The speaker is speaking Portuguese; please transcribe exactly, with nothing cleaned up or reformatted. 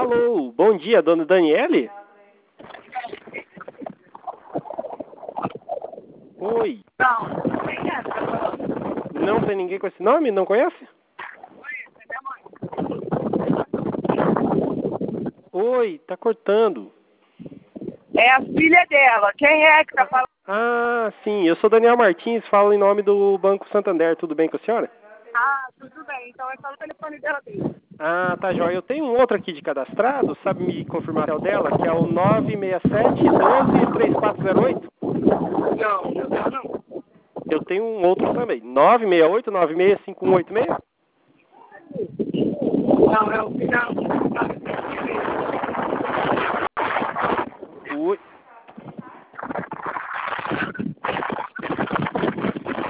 Alô, bom dia, dona Daniele? Oi. Não, quem é? Não tem ninguém com esse nome? Não conhece? Oi, tá cortando. É a filha dela. Quem é que tá falando? Ah, sim, eu sou Daniel Martins, falo em nome do Banco Santander, tudo bem com a senhora? Ah, tudo bem. Então é só o telefone dela mesmo. Ah, tá jóia. Eu tenho um outro aqui de cadastrado, sabe me confirmar o dela, que é o nove seis sete, um dois, três quatro zero oito? Não, não, não. Eu tenho um outro também, nove seis oito, nove seis cinco um oito seis? Não, é o final. Oi.